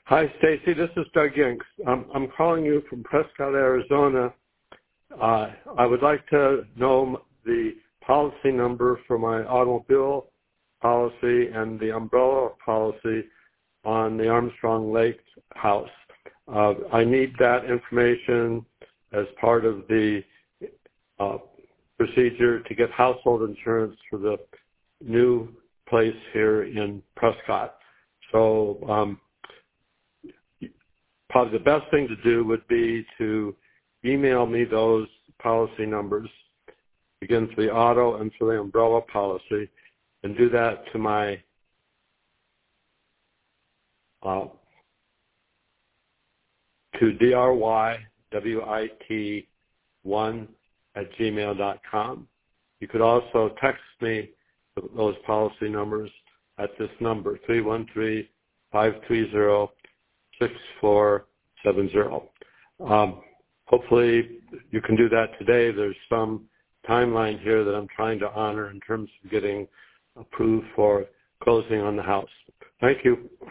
Hi, Stacy. This is Doug Yanks. I'm calling you from Prescott, Arizona. I would like to know the policy number for my automobile policy and the umbrella policy on the Armstrong Lake house. I need that information as part of the procedure to get household insurance for the new place here in Prescott. So probably the best thing to do would be to email me those policy numbers, again for the auto and for the umbrella policy, and do that to my to drywit1@gmail.com. You could also text me those policy numbers at this number, 313-530-6470. Hopefully you can do that today. There's some timeline here that I'm trying to honor in terms of getting approved for closing on the house. Thank you.